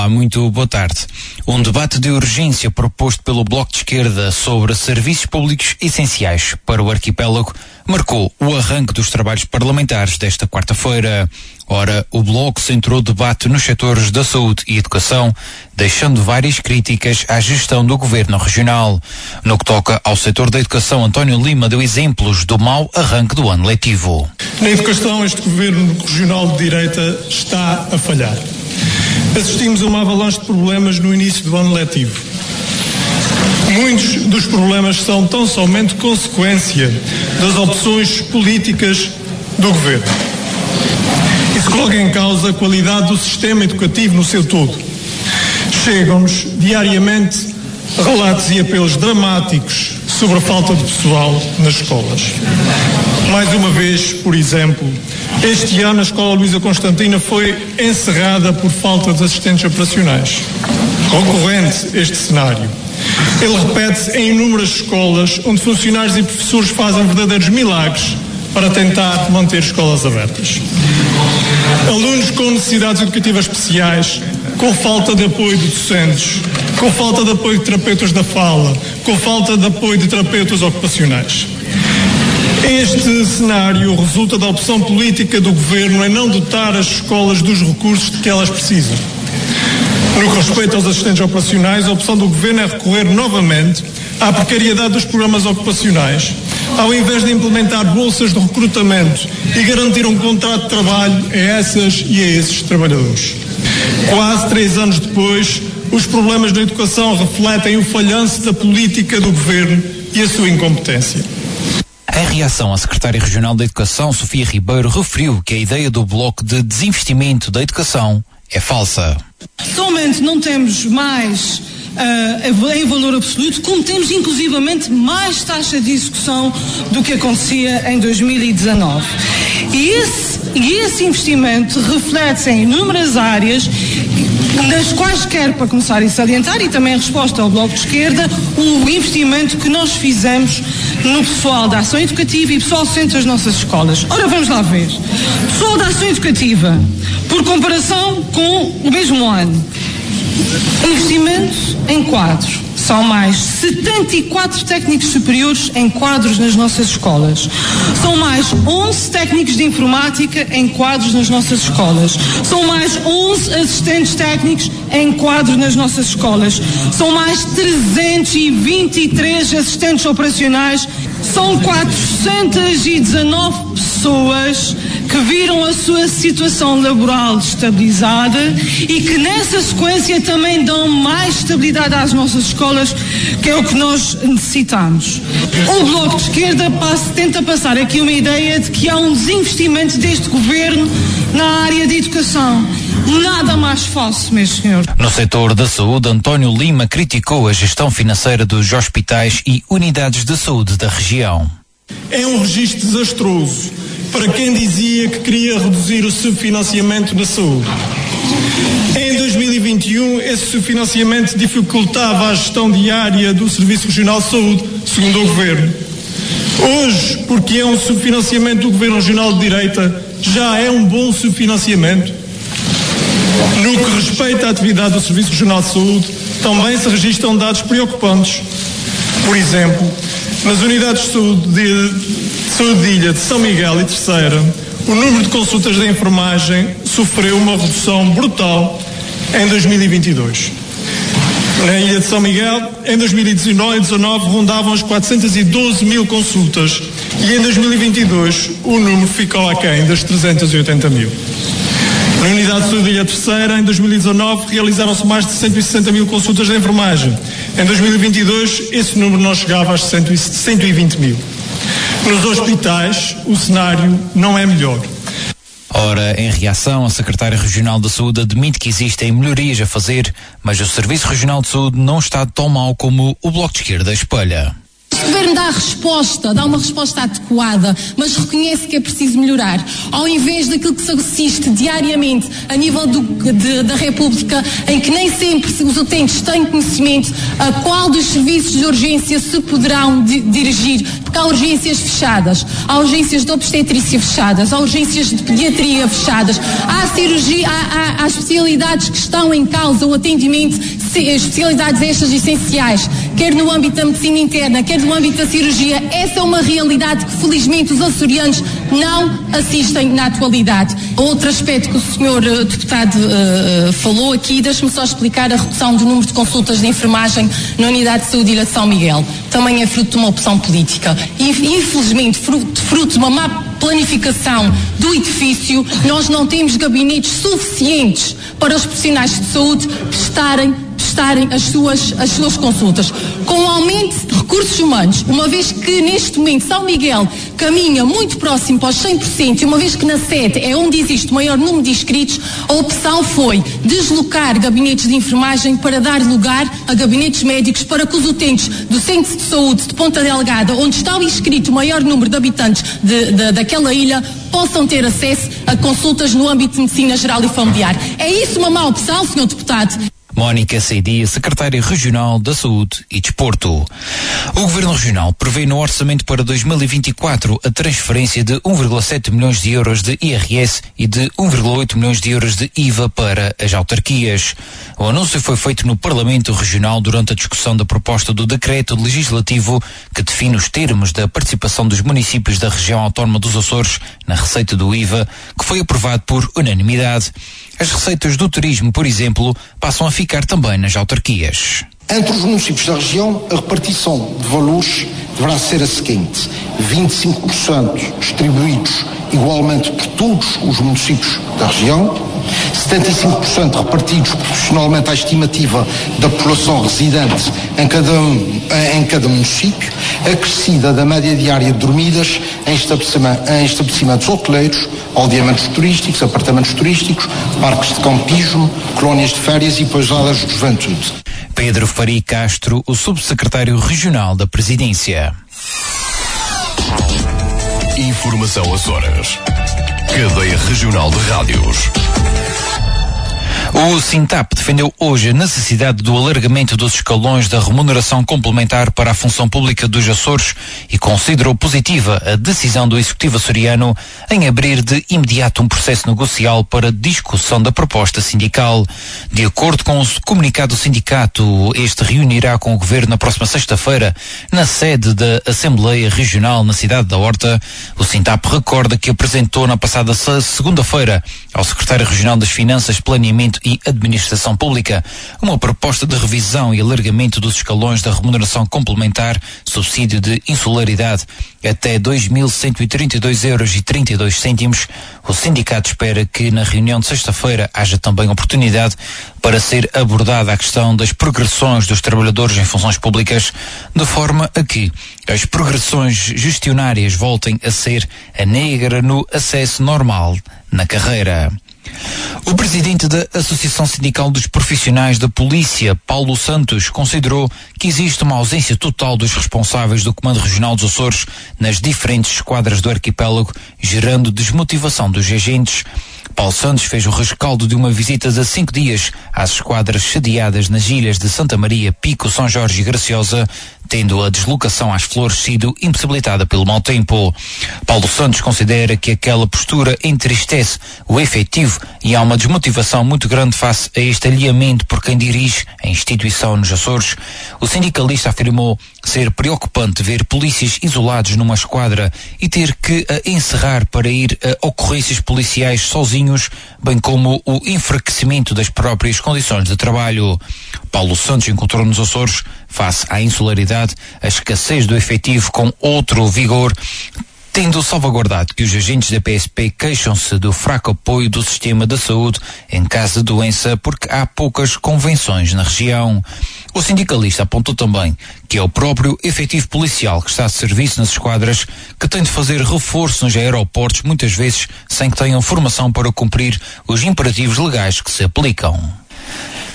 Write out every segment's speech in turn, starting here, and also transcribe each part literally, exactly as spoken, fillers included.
Olá, muito boa tarde. Um debate de urgência proposto pelo Bloco de Esquerda sobre serviços públicos essenciais para o arquipélago marcou o arranque dos trabalhos parlamentares desta quarta-feira. Ora, o Bloco centrou o debate nos setores da saúde e educação, deixando várias críticas à gestão do governo regional. No que toca ao setor da educação, António Lima deu exemplos do mau arranque do ano letivo. Na educação, este governo regional de direita está a falhar. Assistimos a uma avalanche de problemas no início do ano letivo. Muitos dos problemas são tão somente consequência das opções políticas do governo. Isso coloca em causa a qualidade do sistema educativo no seu todo. Chegam-nos diariamente relatos e apelos dramáticos sobre a falta de pessoal nas escolas. Mais uma vez, por exemplo, este ano a Escola Luísa Constantina foi encerrada por falta de assistentes operacionais. Recorrente este cenário. Ele repete-se em inúmeras escolas onde funcionários e professores fazem verdadeiros milagres para tentar manter escolas abertas. Alunos com necessidades educativas especiais, com falta de apoio de docentes, com falta de apoio de terapeutas da fala, com falta de apoio de terapeutas ocupacionais. Este cenário resulta da opção política do governo em não dotar as escolas dos recursos de que elas precisam. No que respeita aos assistentes operacionais, a opção do governo é recorrer novamente à precariedade dos programas ocupacionais, ao invés de implementar bolsas de recrutamento e garantir um contrato de trabalho a essas e a esses trabalhadores. Quase três anos depois, os problemas na educação refletem o falhanço da política do governo e a sua incompetência. Em reação, a secretária regional da Educação, Sofia Ribeiro, referiu que a ideia do bloco de desinvestimento da educação é falsa. Somente não temos mais uh, em valor absoluto, como temos inclusivamente mais taxa de execução do que acontecia em dois mil e dezanove. E esse, e esse investimento reflete-se em inúmeras áreas, das quais quero, para começar a salientar, e também em resposta ao Bloco de Esquerda, o investimento que nós fizemos no pessoal da ação educativa e pessoal docente das nossas escolas. Ora, vamos lá ver. Pessoal da ação educativa, por comparação com o mesmo ano, investimento em quadros. São mais setenta e quatro técnicos superiores em quadros nas nossas escolas. São mais onze técnicos de informática em quadros nas nossas escolas. São mais onze assistentes técnicos em quadros nas nossas escolas. São mais trezentos e vinte e três assistentes operacionais. São quatrocentas e dezanove pessoas que viram a sua situação laboral estabilizada e que nessa sequência também dão mais estabilidade às nossas escolas, que é o que nós necessitamos. O Bloco de Esquerda passa, tenta passar aqui uma ideia de que há um desinvestimento deste governo na área de educação. Nada mais falso, meus senhores. No setor da saúde, António Lima criticou a gestão financeira dos hospitais e unidades de saúde da região. É um registro desastroso para quem dizia que queria reduzir o subfinanciamento da saúde. Em dois mil e vinte e um, esse subfinanciamento dificultava a gestão diária do Serviço Regional de Saúde, segundo o Governo. Hoje, porque é um subfinanciamento do Governo Regional de Direita, já é um bom subfinanciamento. No que respeita à atividade do Serviço Regional de Saúde, também se registram dados preocupantes. Por exemplo, nas unidades de saúde de, de saúde de Ilha, de São Miguel e Terceira, o número de consultas de enfermagem sofreu uma redução brutal em dois mil e vinte e dois. Na Ilha de São Miguel, em dois mil e dezanove, rondavam as quatrocentas e doze mil consultas e em dois mil e vinte e dois o número ficou aquém das trezentas e oitenta mil. Na Unidade de Saúde de Ilha Terceira, em dois mil e dezanove, realizaram-se mais de cento e sessenta mil consultas de enfermagem. Em dois mil e vinte e dois, esse número não chegava às cento e vinte mil. Nos hospitais, o cenário não é melhor. Ora, em reação, a secretária regional da Saúde admite que existem melhorias a fazer, mas o Serviço Regional de Saúde não está tão mau como o Bloco de Esquerda espelha. Este governo dá a resposta, dá uma resposta adequada, mas reconhece que é preciso melhorar. Ao invés daquilo que se assiste diariamente a nível do, de, da República, em que nem sempre os utentes têm conhecimento a qual dos serviços de urgência se poderão di, dirigir, porque há urgências fechadas, há urgências de obstetrícia fechadas, há urgências de pediatria fechadas, há cirurgia, há, há, há especialidades que estão em causa o atendimento, especialidades estas essenciais, quer no âmbito da medicina interna, quer no âmbito da cirurgia. Essa é uma realidade que felizmente os açorianos não assistem na atualidade. Outro aspecto que o senhor uh, deputado uh, falou aqui, deixe-me só explicar a redução do número de consultas de enfermagem na Unidade de Saúde Ilha de São Miguel. Também é fruto de uma opção política. E, infelizmente, fruto, fruto de uma má planificação do edifício, nós não temos gabinetes suficientes para os profissionais de saúde prestarem prestarem as suas, as suas consultas. Com o aumento de recursos humanos, uma vez que neste momento São Miguel caminha muito próximo para os cem por cento e uma vez que na sede é onde existe o maior número de inscritos, a opção foi deslocar gabinetes de enfermagem para dar lugar a gabinetes médicos para que os utentes do Centro de Saúde de Ponta Delgada, onde está inscrito o maior número de habitantes de, de, daquela ilha, possam ter acesso a consultas no âmbito de medicina geral e familiar. É isso uma má opção, senhor deputado? Mónica Saidia, secretária regional da Saúde e Desporto. O Governo Regional prevê no orçamento para dois mil e vinte e quatro a transferência de um vírgula sete milhões de euros de I R S e de um vírgula oito milhões de euros de I V A para as autarquias. O anúncio foi feito no Parlamento Regional durante a discussão da proposta do decreto legislativo que define os termos da participação dos municípios da região autónoma dos Açores na receita do I V A, que foi aprovado por unanimidade. As receitas do turismo, por exemplo, passam a ficar também nas autarquias. Entre os municípios da região, a repartição de valores deverá ser a seguinte: vinte e cinco por cento distribuídos igualmente por todos os municípios da região, setenta e cinco por cento repartidos proporcionalmente à estimativa da população residente em cada, em cada município, acrescida da média diária de dormidas em estabelecimentos, em estabelecimentos hoteleiros, aldeamentos turísticos, apartamentos turísticos, parques de campismo, colónias de férias e pousadas de juventude. Pedro Faria Castro, o subsecretário regional da Presidência. Informação Açores. Cadeia Regional de Rádios. O Sintap defendeu hoje a necessidade do alargamento dos escalões da remuneração complementar para a função pública dos Açores e considerou positiva a decisão do Executivo açoriano em abrir de imediato um processo negocial para discussão da proposta sindical. De acordo com o comunicado do sindicato, este reunirá com o Governo na próxima sexta-feira na sede da Assembleia Regional na cidade da Horta. O Sintap recorda que apresentou na passada segunda-feira ao Secretário Regional das Finanças, Planeamento e Administração Pública uma proposta de revisão e alargamento dos escalões da remuneração complementar, subsídio de insularidade, até dois mil cento e trinta e dois euros e trinta e dois cêntimos. O sindicato espera que na reunião de sexta-feira haja também oportunidade para ser abordada a questão das progressões dos trabalhadores em funções públicas, de forma a que as progressões gestionárias voltem a ser a negra no acesso normal na carreira. O presidente da Associação Sindical dos Profissionais da Polícia, Paulo Santos, considerou que existe uma ausência total dos responsáveis do Comando Regional dos Açores nas diferentes esquadras do arquipélago, gerando desmotivação dos agentes. Paulo Santos fez o rescaldo de uma visita de cinco dias às esquadras sediadas nas ilhas de Santa Maria, Pico, São Jorge e Graciosa, tendo a deslocação às Flores sido impossibilitada pelo mau tempo. Paulo Santos considera que aquela postura entristece o efetivo e há uma desmotivação muito grande face a este alinhamento por quem dirige a instituição nos Açores. O sindicalista afirmou ser preocupante ver polícias isolados numa esquadra e ter que a encerrar para ir a ocorrências policiais sozinhos, bem como o enfraquecimento das próprias condições de trabalho. Paulo Santos encontrou nos Açores, face à insularidade, a escassez do efetivo com outro vigor, tendo salvaguardado que os agentes da P S P queixam-se do fraco apoio do sistema de saúde em caso de doença porque há poucas convenções na região. O sindicalista apontou também que é o próprio efetivo policial que está de serviço nas esquadras que tem de fazer reforço nos aeroportos, muitas vezes sem que tenham formação para cumprir os imperativos legais que se aplicam.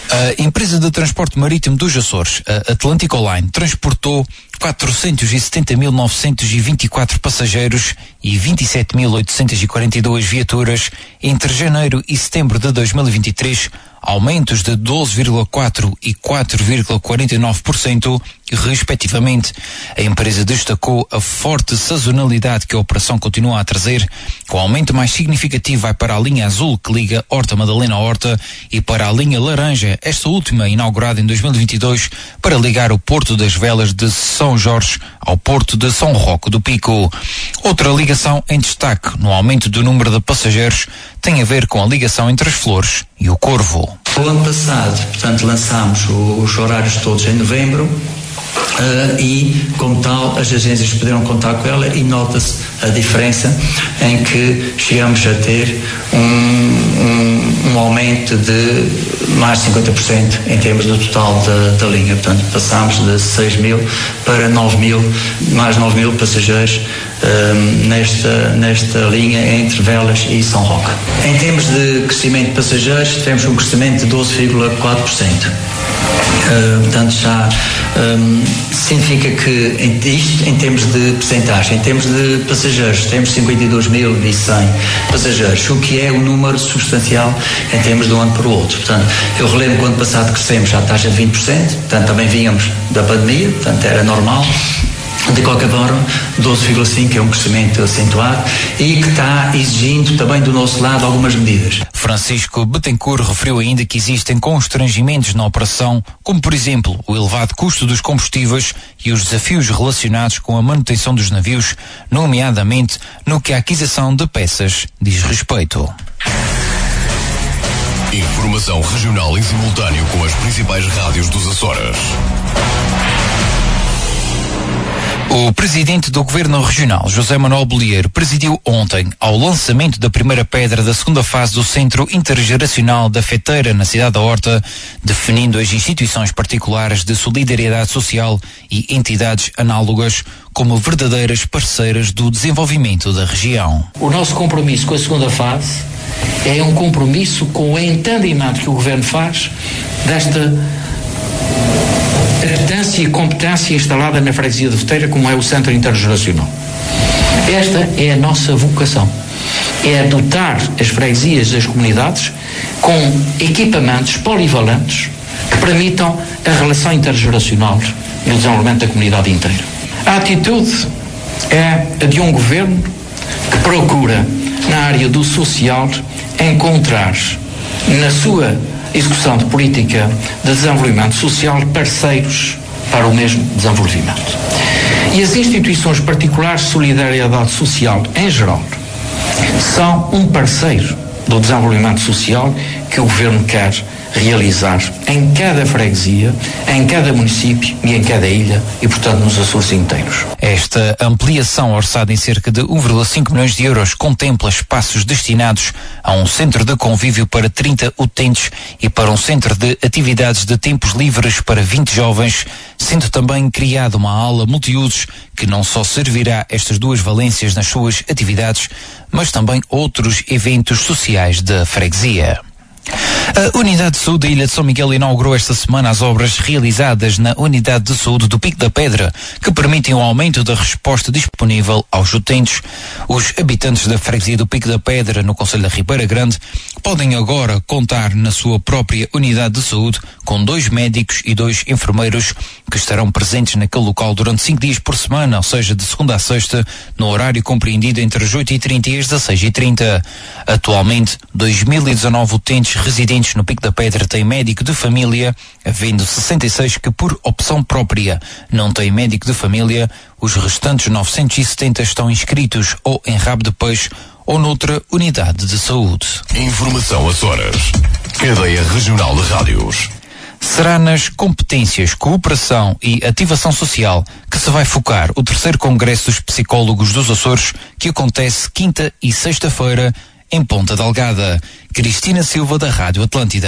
A empresa de transporte marítimo dos Açores, a Atlantic Line, transportou quatrocentos e setenta mil novecentos e vinte e quatro passageiros e vinte e sete mil oitocentos e quarenta e duas viaturas entre janeiro e setembro de dois mil e vinte e três, aumentos de doze vírgula quatro por cento e quatro vírgula quarenta e nove por cento, respectivamente. A empresa destacou a forte sazonalidade que a operação continua a trazer. O aumento mais significativo vai para a linha azul, que liga Horta Madalena a Horta, e para a linha laranja, esta última inaugurada em dois mil e vinte e dois, para ligar o Porto das Velas de São Jorge ao Porto de São Roque do Pico. Outra ligação em destaque no aumento do número de passageiros tem a ver com a ligação entre as Flores e o Corvo. O ano passado, portanto, lançámos os horários todos em novembro. Uh, e, como tal, as agências poderão contar com ela e nota-se a diferença em que chegamos a ter um, um, um aumento de mais de cinquenta por cento em termos do total da, da linha. Portanto, passámos de seis mil para nove mil, mais nove mil passageiros um, nesta, nesta linha entre Velas e São Roque. Em termos de crescimento de passageiros, tivemos um crescimento de doze vírgula quatro por cento. Uh, portanto, já um, significa que em, isto em termos de percentagem, em termos de passageiros, temos cinquenta e dois mil e cem passageiros, o que é um número substancial em termos de um ano para o outro. Portanto, eu relembro que o ano passado crescemos à taxa de vinte por cento, portanto também vínhamos da pandemia, portanto era normal. De qualquer forma, doze vírgula cinco por cento é um crescimento acentuado e que está exigindo também do nosso lado algumas medidas. Francisco Bettencourt referiu ainda que existem constrangimentos na operação, como por exemplo o elevado custo dos combustíveis e os desafios relacionados com a manutenção dos navios, nomeadamente no que a aquisição de peças diz respeito. Informação regional em simultâneo com as principais rádios dos Açores. O presidente do Governo Regional, José Manuel Bolieiro, presidiu ontem ao lançamento da primeira pedra da segunda fase do Centro Intergeracional da Feteira na cidade da Horta, definindo as instituições particulares de solidariedade social e entidades análogas como verdadeiras parceiras do desenvolvimento da região. O nosso compromisso com a segunda fase é um compromisso com o entendimento que o Governo faz desta competência e competência instalada na freguesia de Feteira, como é o Centro Intergeracional. Esta é a nossa vocação, é dotar as freguesias e as comunidades com equipamentos polivalentes que permitam a relação intergeracional e o desenvolvimento da comunidade inteira. A atitude é a de um governo que procura, na área do social, encontrar na sua execução de política de desenvolvimento social parceiros para o mesmo desenvolvimento. E as instituições particulares de solidariedade social, em geral, são um parceiro do desenvolvimento social que o Governo quer realizar em cada freguesia, em cada município e em cada ilha e, portanto, nos Açores inteiros. Esta ampliação, orçada em cerca de um vírgula cinco milhões de euros, contempla espaços destinados a um centro de convívio para trinta utentes e para um centro de atividades de tempos livres para vinte jovens, sendo também criada uma aula multiusos que não só servirá estas duas valências nas suas atividades, mas também outros eventos sociais da freguesia. A Unidade de Saúde da Ilha de São Miguel inaugurou esta semana as obras realizadas na Unidade de Saúde do Pico da Pedra, que permitem o aumento da resposta disponível aos utentes. Os habitantes da freguesia do Pico da Pedra, no concelho da Ribeira Grande, podem agora contar na sua própria unidade de saúde com dois médicos e dois enfermeiros que estarão presentes naquele local durante cinco dias por semana, ou seja, de segunda a sexta, no horário compreendido entre as oito e trinta e as dezasseis e trinta. Atualmente, dois mil e dezanove utentes residentes no Pico da Pedra têm médico de família, havendo sessenta e seis que, por opção própria, não têm médico de família. Os restantes novecentos e setenta estão inscritos ou em rabo de peixe ou noutra unidade de saúde. Informação Açores. Cadeia Regional de Rádios. Será nas competências, cooperação e ativação social que se vai focar o terceiro Congresso dos Psicólogos dos Açores, que acontece quinta e sexta-feira em Ponta Delgada. Cristina Silva, da Rádio Atlântida.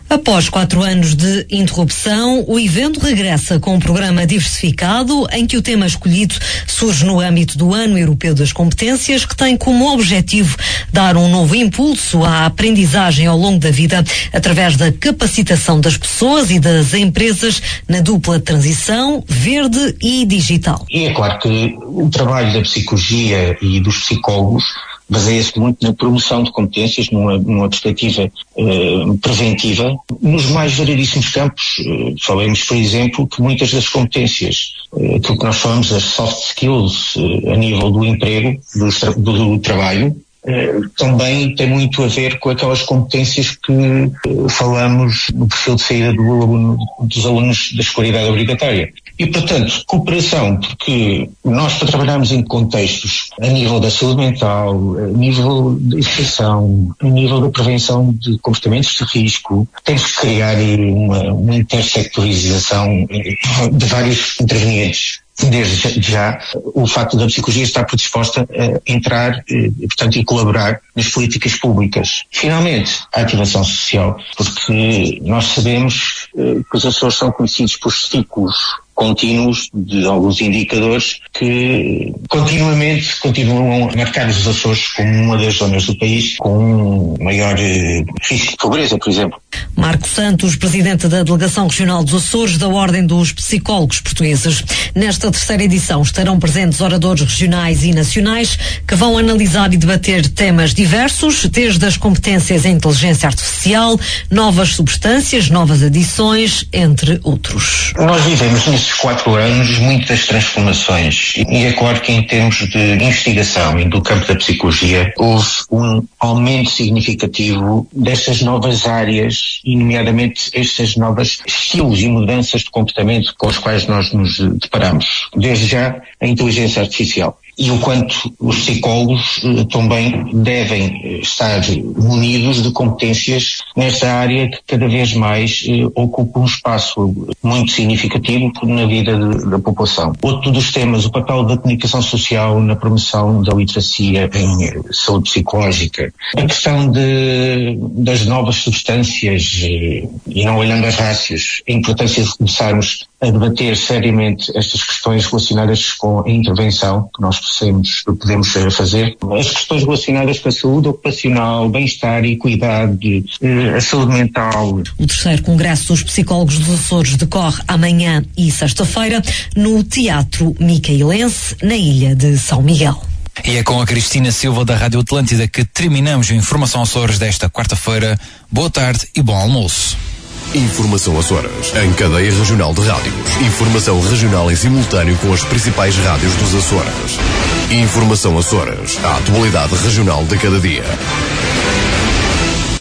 Após quatro anos de interrupção, o evento regressa com um programa diversificado em que o tema escolhido surge no âmbito do Ano Europeu das Competências, que tem como objetivo dar um novo impulso à aprendizagem ao longo da vida através da capacitação das pessoas e das empresas na dupla transição verde e digital. E é claro que o trabalho da psicologia e dos psicólogos baseia-se muito na promoção de competências, numa, numa perspectiva eh, preventiva, nos mais variedíssimos campos. Eh, falemos, por exemplo, que muitas das competências, eh, aquilo que nós chamamos das soft skills, eh, a nível do emprego, do, tra do trabalho, eh, também tem muito a ver com aquelas competências que eh, falamos no perfil de saída do aluno, dos alunos da escolaridade obrigatória. E, portanto, cooperação, porque nós, para trabalharmos em contextos a nível da saúde mental, a nível da educação, a nível da prevenção de comportamentos de risco, temos que criar uma, uma intersectorização de vários intervenientes. Desde já, o facto da psicologia estar predisposta a entrar, e, portanto, e colaborar nas políticas públicas. Finalmente, a ativação social, porque nós sabemos que os Açores são conhecidos por ciclos contínuos de alguns indicadores que continuamente continuam a marcar os Açores como uma das zonas do país com um maior eh, risco de pobreza, por exemplo. Marco Santos, presidente da Delegação Regional dos Açores da Ordem dos Psicólogos Portugueses. Nesta terceira edição estarão presentes oradores regionais e nacionais que vão analisar e debater temas diversos, desde as competências em inteligência artificial, novas substâncias, novas adições, entre outros. Nós vivemos nestes quatro anos muitas transformações e é claro que em termos de investigação e do campo da psicologia houve um aumento significativo destas novas áreas e nomeadamente estas novas estilos e mudanças de comportamento com os quais nós nos deparamos. Desde já a inteligência artificial. E o quanto os psicólogos eh, também devem estar munidos de competências nesta área que cada vez mais eh, ocupa um espaço muito significativo na vida de, da população. Outro dos temas, o papel da comunicação social na promoção da literacia em eh, saúde psicológica. A questão de, das novas substâncias eh, e não olhando as rácios, a importância de começarmos a debater seriamente estas questões relacionadas com a intervenção que nós possamos, podemos fazer. As questões relacionadas com a saúde ocupacional, bem-estar e cuidado, a saúde mental. O terceiro Congresso dos Psicólogos dos Açores decorre amanhã e sexta-feira no Teatro Micaelense, na ilha de São Miguel. E é com a Cristina Silva da Rádio Atlântida que terminamos a Informação Açores desta quarta-feira. Boa tarde e bom almoço. Informação Açores, em cadeia regional de rádios. Informação regional em simultâneo com as principais rádios dos Açores. Informação Açores, a atualidade regional de cada dia.